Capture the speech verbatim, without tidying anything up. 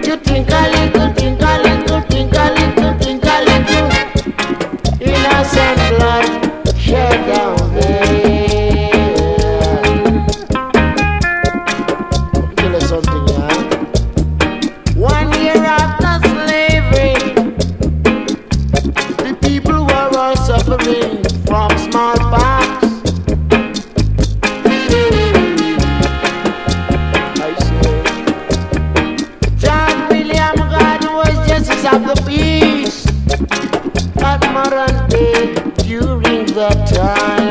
you think a little, think a little, think a little, think a little. Innocent blood shed down there. Tell you something, yeah. One year after slavery, the people were all suffering from smallpox. I say, John William God was justice of the peace at modern day during that time.